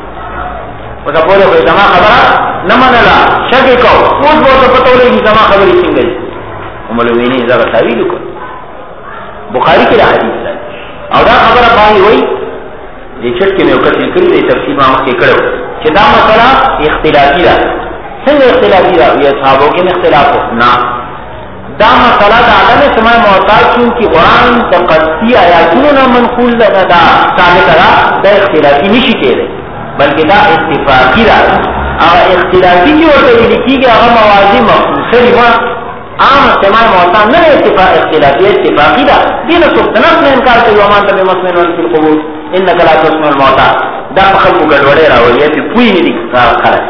او دا په دې زما خبره نه منله شګه کو اوس مو ته پټولي چې زما خبرې څنګه دي وملوینه دا تعلیل کو بخاری کې حدیث ده او دا خبره باندې وایي دې چټ کې مې وکړې کړې دې تفصیل ما مخکې کړو چې دا مسله اختلافي ده څنګه اختلافي ده یا صحابو کې اختلاف نه دا مسله د عدم سماع معتاد چې قرآن تقدسی آیاتونو منقول ده دا ثابت ده دا اختلافي نشي کېږي بلکې دا اتفاقی ده هغه اختلافي چې ورته لیکيږي هغه موازی مختلفه عام سماع معتاد نه اختلافي اتفاقی ده دینه سبحانه نه انکار کوي ومان ته مسلمان فی القبور انك لا تسمع الموتى دا خلقو ګډوډه راوړي په پوی نه دي خلک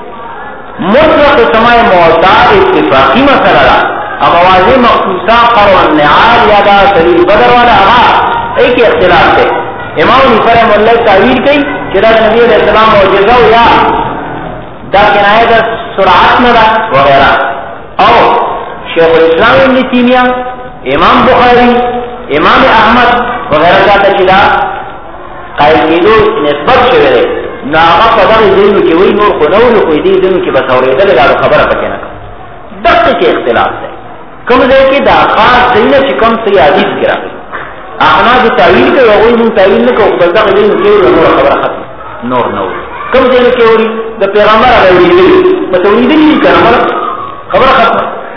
مطلق سماع معتاد اتفاقی مسله ده اب واضح مخصوصا قرو النعال یا دا سلیل بدر والا آغا ایک اختلاف ہے امام نفر مولد تعویر کئی چرا نبی علیہ السلام معجزہ یا دا کنایہ دا سرعت ندا وغیرہ او شیخ الاسلام ابن تیمیہ امام بخاری امام احمد وغیرہ جاتا چلا قائل کیدو نسبت شوئے ناغا فضل ذلو کی وی نور خنول کوئی دی ذلو کی بسوری دل دارو خبر پکینا دقت کے اختلاف ہے کم دے کہ دا خاص دینه چې کم څه حدیث کرا احنا د تعویل کې وایي نو تعویل نه کوو بلدا غوښنه کې نور خبره ختم نور کم دې کې وایي د پیغمبر علیه السلام په توحید کې کړه خبره ختم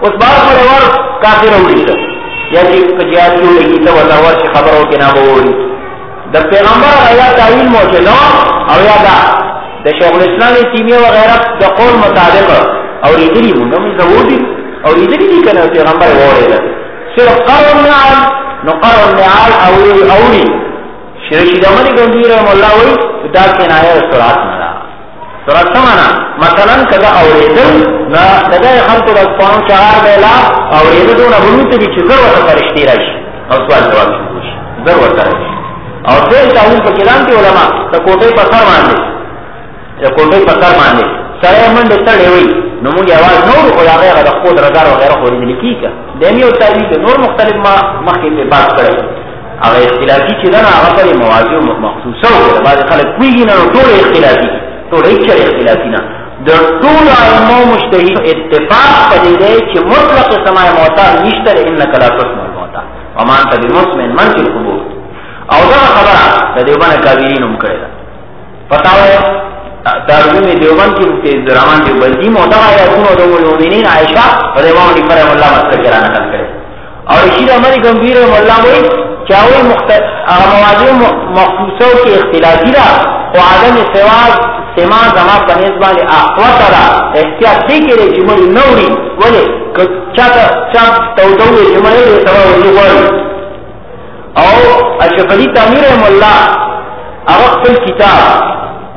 اوس بار ور کافر وړي یا چې کجیا کیږي ته ولا ور چې خبرو کې نه ووري د پیغمبر آیا تعین موجوده او یا دا د شیخ الاسلام تیمیه و غیره د قول مطابق او ریدلی موږ هم زودي او ریدلی دي کنه پیغمبر وره صرف قرن نعال نو قرن نعال اولی شرشی دمانی گنجی رحم اللہ وی دا کنایه سرعت نرا سرعت سمانا مثلا کدا اوریدل نا کدا خلقو دا پانو چهار بیلا اوریدل دون ابنوت بی چه ضرورت فرشتی راشی او سوال جواب شروعش ضرورت راشی او دیر تاویل پا کلام کی علماء تا کوٹوی پسر مانده تا کوٹوی پسر مانده سره من د سړی وي نو موږ आवाज نور خو هغه د خود رضا او غیره خو دې لیکيګه دمیو تعبیر نور مختلف ما مخکې په بحث کړو هغه اختلافي چې دا هغه پر مواضيع مخصوصه او بعض خلک کوي نه ټول اختلافي ټول هیڅ اختلافي نه د ټول علماء مجتهد اتفاق پدې دی چې مطلق سماع موتا نشته انک لا تسمع موتا ومان ته بمسمن من فی القبور او دا خبره د دیوبان کاویرینو کړه پتاوه دارالعلوم دیوبند کی مفتی عبدالرحمن دیوبندی موضوع آیاتون و دوم المؤمنین عائشہ اور امام علی فرحم اللہ مذکر کرا نقل کرے اور شیر عمری گمبیر مولا ہوئی چاہوئی مواضع مخصوصوں کی اختلافی را و عدم سما زمان بنسبان اقوات را احتیاط دی کرے جمعی نوری ولی چا تودوی جمعی سوا وزیواری او اشفلی تعمیر مولا اغفل کتاب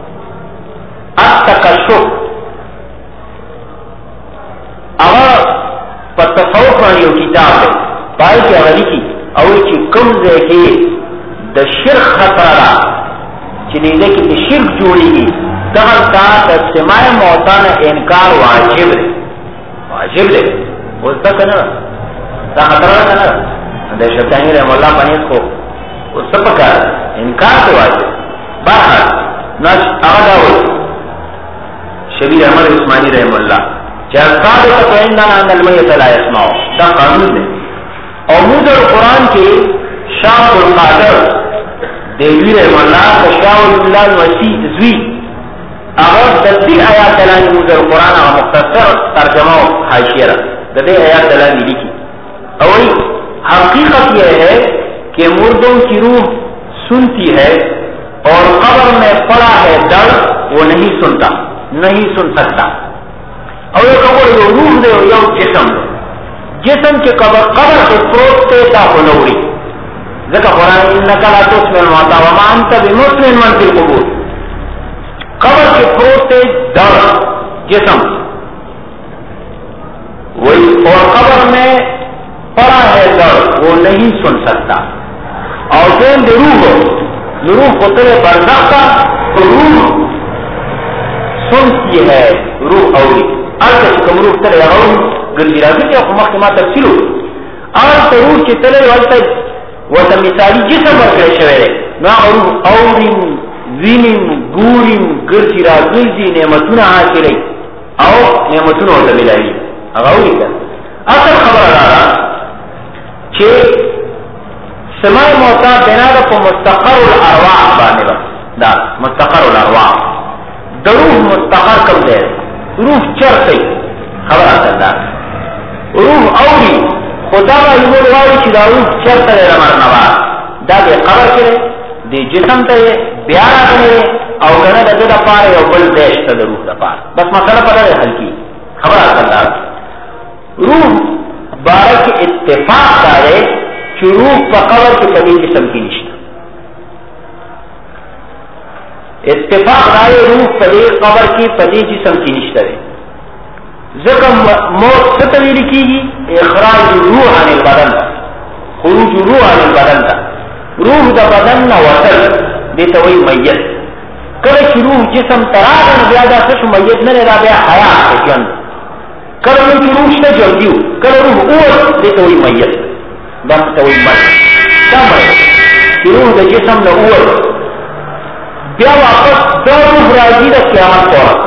التکشف اگر پر تصوف رانی یو کتاب ہے پای کی اغلی کی اوی چی کم زی کی دا شرک خطر را چی دیده کی دا شرک جوڑی گی دغل تا سماع موتان انکار واجب دے واجب دے وزتا کنا دا خطر را کنا دا شبتانی رحم اللہ پانیس کو وزتا پکار انکار تو واجب بارحال ناش اغداوی شبیر احمد عثمانی رحم اللہ چاہتا تو اننا ان المیت لا يسمعو دا قانون ہے اور موزر قرآن کے شاہ القادر دیوی رحم اللہ شاہ اللہ وسیع زوی اگر دلتی آیات دلانی موزر قرآن اور مختصر ترجمہ حاشیہ دلے آیات دلانی لکھی اولی حقیقت یہ ہے کہ مردوں کی روح سنتی ہے اور قبر میں پڑا ہے درد وہ نہیں سنتا نہیں سن سکتا اور یہ قبر یہ روح دے یا جسم کے قبر سے پروتے تا ہونوری ذکر قرآن انکا لا تسمع الموتا وما انت بمسمع من فی القبور قبر کے پروتے در جسم وہی اور قبر میں پڑا ہے در وہ نہیں سن سکتا اور دین دے روح خطر برزخ کا تو روح سنتی ہے روح اولی آلتا چکم روح تلے اغاون گردی رازی کیا خمخ ما تفصیلو آلتا روح چی تلے والتا وطا مثالی جسم ورکڑے شوئے نا روح اورین وینین گورین گردی رازی نعمتون حاصلی او نعمتون وطا ملائی اغاونی کیا اصل خبر دارا چی سماع موتا بنادا کو مستقر الارواح بانے با دا مستقر الارواح روح مستقر کم دے روح چرتے خبر آتا دا روح اولی خدا با ایمون والی چی دا روح چرتے دے رمرنوا دا دے قبر کرے دے جسم تے بیارا کرے او گنا دا دا پارے او بل دیشتا دا روح دا پار بس مسئلہ پتا دے حل کی خبر آتا دا روح بارک اتفاق دارے چی روح پا قبر کی پدی جسم کی نشتا اتفاق رائے روح پدی قبر کی پدی جسم کی نشتہ ہے ذکر موت ستوی لکی گی اخراج روح عن البدن خروج روح عن البدن تا روح دا بدن نا وصل دیتا وی میت کلچ روح جسم تراغن بیادا سش میت ننے دا بیا حیات ہے جن کل روح شتا جلدیو کل روح اوت دیتا وی میت دمتا وی میت تا میت روح دا جسم نا اوت بیا واپس دو روح راجی دا قیامت طورت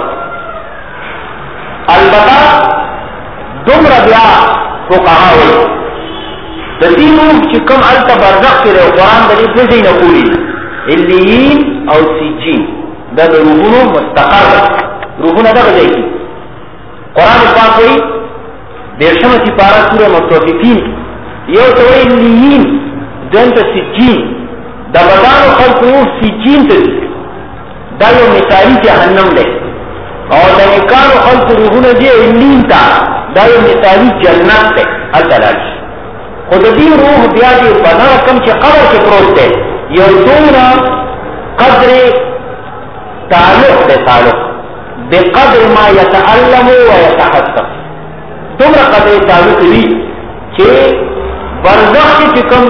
البتہ دمرا بیا فقہا ہوئی دا تین روح چکم علتا برزخ کرے قرآن دا لیت وزی نقولی علیین او سیجین دا دا روحونو مستقر روحونا دا غزائی کی قرآن پاک ہوئی دیرشم سپارہ سورہ مطففین یو توئی لیین دن تا سجین دا بدانو خلق روح سجین تا دی دا یو مثالی جہنم دے اور دا نکانو خلق روحون دی لیین تا دا یو مثالی جنت دے الدلالی خود دی روح بیا دی بدان کم چی قبر کے پروت دے یو دونا قدر تعلق دے تعلق بقدر ما يتعلم ويتحسب تمرا قدر تعلق دی چه برزخ کی کم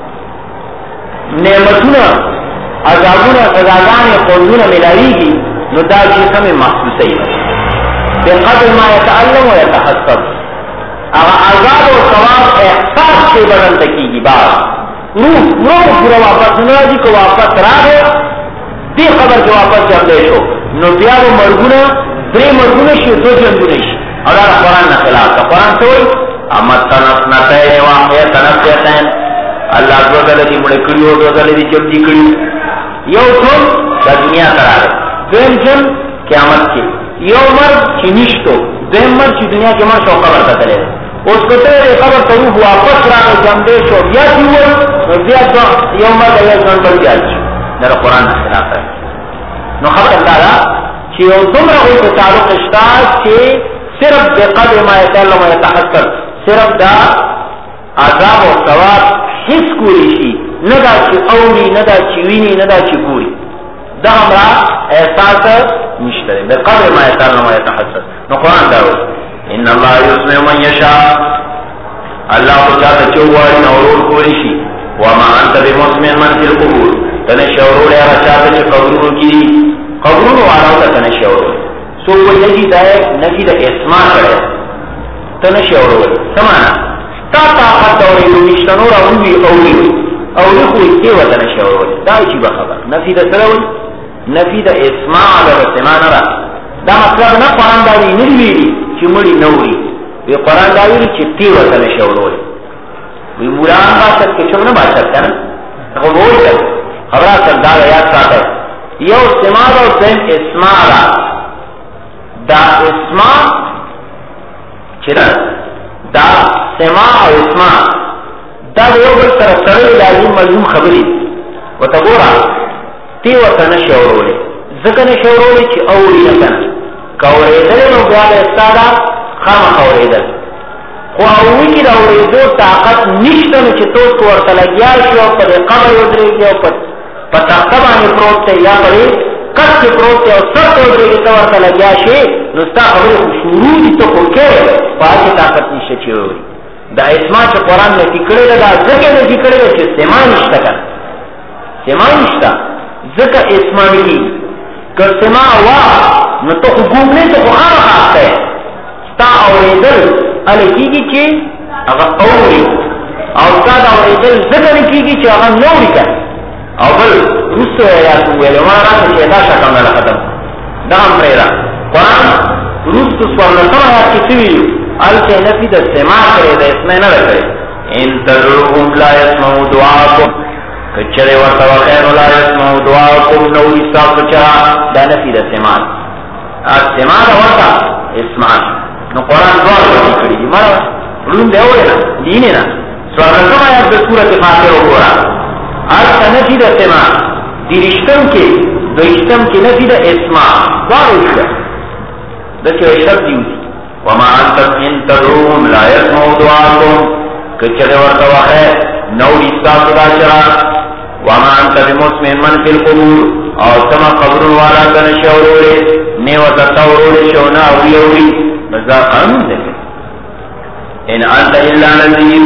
نعمتونا عذابونا سزاگان خوندونا ملاویگی نو دا چیز ہمیں محسوسی بقدر ما يتعلم ويتحسب اگر عذاب و ثواب احساس سے بدل تکیگی بعد روح پورا واپس نوازی کو واپس را دے دی خبر کے واپس جب دے شو نو بیا و مرگونا دری مرگونا شو دو جنگونا شو اور قرآن نا خلاف تا قرآن سوئی امت تنفنتین واقعی تنفیتین اللہ دو دلدی مڑکڑیو دو دلدی جبدی کڑیو یو تم دا دنیا ترارے دویم جن قیامت کی یو مرد چی نشتو دویم مرد چی دنیا کے مرد شو قبر تا تلے اس کو تیرے قبر تا روح واپس رانے جمدے شو بیا چیوئی بیا یو مرد یا جن بل بیا چیو در قرآن نا خلاف ہے نو خبر دادا چی او دمرا ہوئی کو تعلق اشتاز چی صرف بقدر ما يتعلم ويتحسب صرف دا عذاب و ثواب حس کوری شی ندا چی اولی ندا چی وینی ندا چی کوری دا ہمرا احساس نشتره بقدر ما يتعلم ويتحسب نو قرآن داود ان اللہ یسمع من یشاء اللہ کو چاہتا چواری نورور کوری شی وما انت بمسمع من فی القبور تنشورو لے رچاہتا چی قبرون کی قبرون واراو تا تنشورو سو کوئی نجی دائے نجی دا اسمان کرے تنشورو سمانا تا طاقت دوری نشتنورا ہوئی اولی کوئی کیو تنشورو دائی چی بخبر نفی دا سروی نفی دا اسمان دا سمان را دا مطلب نا قرآن داری نلویلی چی مڑی نوری وی قرآن داری چی تیو تنشورو وی مولان باشد کچھو نا باشد کنا خب ہوئی تا خبرات سردار یاد ساتا ہے یو سما دا دیم اسما را دا اسما چرا دا سما او اسما دا یو بل سر سرل لازم ملزوم خبری و تا گورا تی و تا نشورولی ذکر نشورولی چی اولی نکن کوریدل نو بیاد استادا خام کوریدل خو اوی کی دا اوریدو طاقت نشتنو چی توس کو ورطلگیار شو پا دی قبر ودریگی و پا تختبانی پروت تے یا پڑی کس کے پروت تے اور سر تو دے گی تور تا لگیا شے نستا خبری شروع دی تو کھے پاکی طاقت نشتے چھے ہوئی دا اسما چا قرآن میں فکرے دا ذکر میں فکرے دا چھے سما نشتا کر سما نشتا ذکر اسما نہیں کر سما وا نو تو حکوم نے تو خواہ خواست ہے ستا اوریدل علی کی گی چھے اگر اوری اور ستا اوریدل ذکر کی گی چھے اگر نوری کر اول رسو یا سویل وارا سے دا شکم نہ ختم دام پریرا قرآن رسو سوالنسان آیات کی سویلو الچے نفی دا سماع کرے دا اسمیں نہ رکھے ان تدرهم لا يسمعوا دعاكم کچرے ورطا وخیر لا يسمعوا دعاكم نو اساق چرا دا نفی دا سماع سماع دا ورطا اسماع نو قرآن دوار ورطی کری دی مرا علوم دے ہوئے نا دینے نا سوالنسان آیات دا سورت فاتح ہو گورا آرسا نفی دا سما دیرشتم کے دوشتم کے نفی دا اسما دارو شد دکھو شب دیوتی وما انتم ان تدعوهم لا يسمعوا دعاكم کچھلے ورطا وخیر نوری استاس دا چرا وما انت بمسمع من فی القبور اور سما قبر والا کن شورولے نیوتا تورولے شونا اولی اولی مزا قانون دیکھے ان انت الا نذیر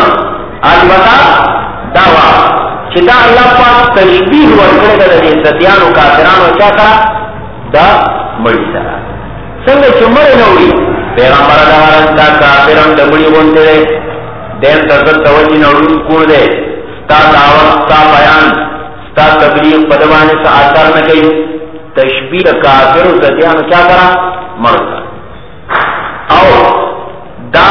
آج بتا دعوی چدا اللہ پاک تشبیح ورکڑے گا دے ستیانو کافرانو چا کرا دا مڑی سرا سنگ چمڑے نوری پیغمبر دارن دا کافران دا مڑی بنتے دے دین ترزد توجی نوری کور دے ستا دعوت ستا بیان ستا تبلیغ پدوانے سا آثار نکئی تشبیح کافر و ستیانو چا کرا مرد او دا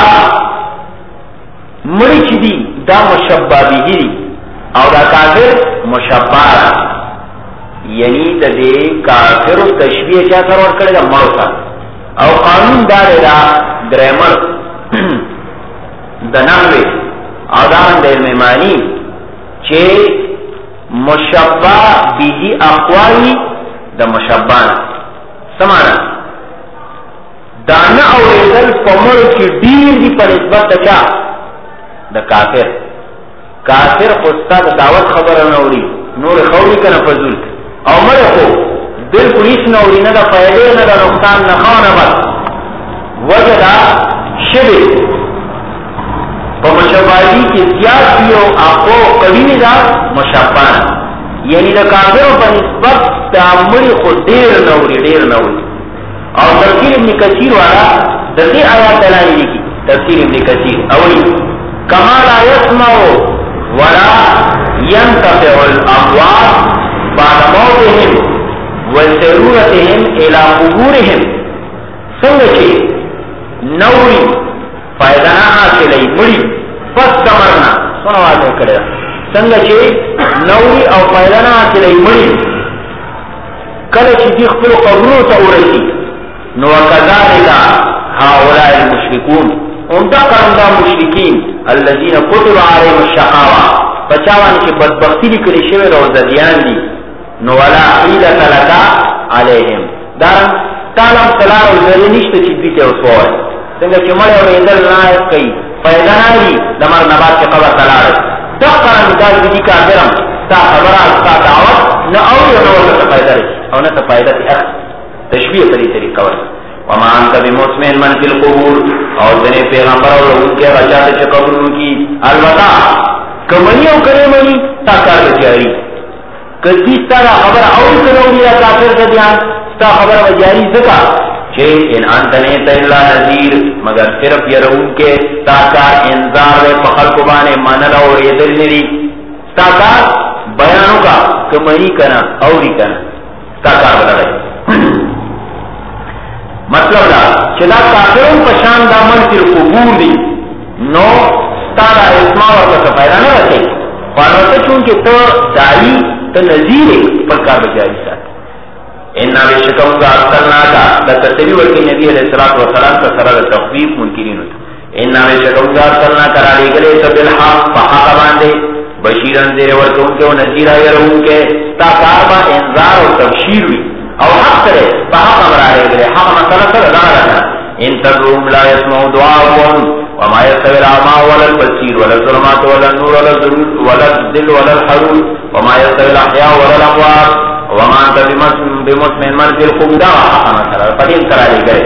مڑی چی دی دا مشبہ بھی دی او دا کافر مشبہ یعنی دا دے کافر و تشبیح چا سر ورکڑے دا مرسا او قانون دارے دا گریمر دنحوی آدان دل میمانی چه مشبہ بیدی اقوالی دا مشبانا سمانا دانا اوریدل پمر کی دیر دی پر نسبت دا چا دا کافر کافر خستا دا دعوت خبر نوری نور خوری کنا فضول او مرخو دل پولیس نوری نا دا فیدے نا دا نقصان نخوانا بس وجہ شبه پا مشبادی کی زیاد بیو آقو قبیل دا مشبانا یعنی دا کافر پا نسبت دا مری خود دیر نوری اور تفسیر ابن کثیر والا دسی آیات دلائی لکی تفسیر ابن کثیر اولی کما لا یسمعو ولا ينتفع الاموات بعد موتهم وسرورتهم الى قبورهم سنگچے نوری فائدنا حاصلی مڑی پس کمرنا سنو آتے کڑے سنگچے نوری او فائدنا حاصلی مڑی کلچ دیخ پلو قبرو تا ارسی نو کذالک هؤلاء المشركون انتقام دا مشرکین الذین کتب علیهم الشقاوة پچاوان چه بدبختی لکلی شوی روزدیان دی نو ولا حیلت لکا علیهم دارن تالم سلار وزری نشت چی بیتے اسوار سنگا چه مر او ایندل نایت کئی فیدنالی دمر نبات چه قبر سلار دقرا مثال بیدی کافرم تا خبرات تا دعوت نا اولی و نور تا فیدر او نا تا فیدر اخ تشبیه پری طریقہ ورد وما انت بمسمن من فی القبور اور دنے پیغمبر اور ان کے رجات چه قبرون کی البتا کمنی او کرے منی تا کار جاری کدی سارا خبر اور کرو یا کافر کا دھیان تا خبر جاری سکا چه ان انت نیت الا نذیر مگر صرف يرون کے تا کار انذار فخر کو بانے منل اور یدل نری تا کار بیانوں کا کمنی کنا اوری کنا تا کار بتا رہے مطلب دا چدا کافرون پشان دا من فی القبور دی نو ستادا اسماء ورطا سفائدہ نہ رکھے فانوتا چونکہ تو دائی تو نظیر پر کار بجاری ساتھ انا بشکم کا ارسلنا کا لتصوی ورکی نبی علیہ السلام کا سرد تخفیف منکرین ہوتا انا بشکم کا ارسلنا کرا لے گلے سب الحق فحق باندے بشیرن زیر ورکون کے و نظیر آئرون کے تا کاربا انذار و تبشیر ہوئی او حق کرے بحق امرارے گلے حق مسئلہ سر دارنا ان تدعوهم لا يسمعوا دعاءهم وما يستوي الأعمى ولا البصير ولا الظلمات ولا النور ولا الظل ولا الحرور وما يستوي الأحياء ولا الأموات وما أنت بمسمع من في القبور حق مسئلہ فدیم کرارے گلے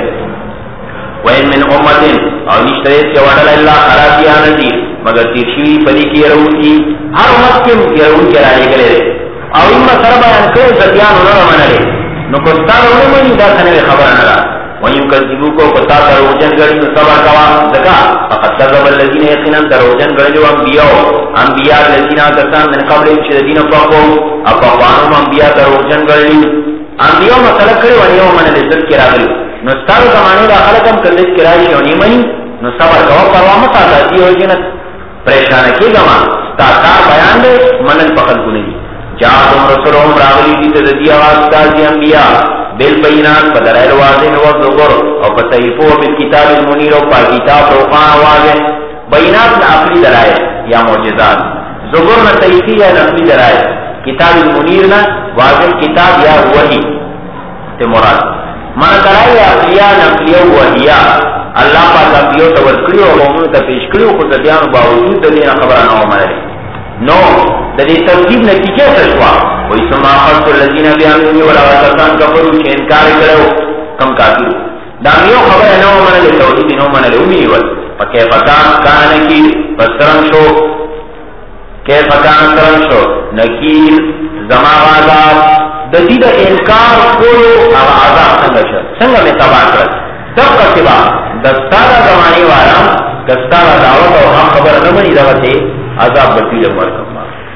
وإن من أمة او نشتریت کے وڈل اللہ خراسیہ نذیر مگر تیرشیوی پدی کی یرون کی ہر امت کے یرون کرارے گلے او اما سربان کرے زدیان انہوں منلے نو کستار ہونے منی دا سنوی خبر نگا وَيُمْ كَذِّبُوا کو پتا تروجن گڑی نو صبر کوا دکا فقد كذب الذين يقينا تروجن گڑی جو انبیاء الذين کسان من قبل شدین فقو اپوانو انبیاء تروجن گڑی انبیاء مسلک کرے ونیو من لذت کرا گلی نو ستارو زمانے دا خلقم کلت کرائی شونی منی نو صبر کوا پروا مساتا دی ہو جنت پریشان کی گما تاکار بیان دے منن پخل کنی جاءتهم رسولهم راغلی دی تدی آواز تازی انبیاء بالبینات فدرائل واضح والزبر او فتحیفو بالکتاب المنیر او پا کتاب روخان واضح بینات نعقلی درائل یا معجزات زبر نتحیفی یا نقلی درائل کتاب المنیر نا واضح کتاب یا وحی تے مراد من درائل عقلیہ نقلیہ وحیہ اللہ پاک انبیاء تورکریو و مومنو تا پیشکریو خود دیانو باوجود دینا خبرانو مرے نو دلی ترتیب نتیجہ سشوا وی سما خلق اللذین بیانونی ولاغتان کفرو چه انکار کرو کم کافر دامیو خبر نو من لتوحید نو من لومی ول فکیف کان نکیر فسرم شو کیف کان سرم شو نکیر زمان عذاب ددید انکار کولو اغا عذاب سنگا میں تباہ کرد سب قصبا دستارا زمانی والا دستارا دعوت اور ہم خبر نمانی دوتے عذاب بطیل مرکم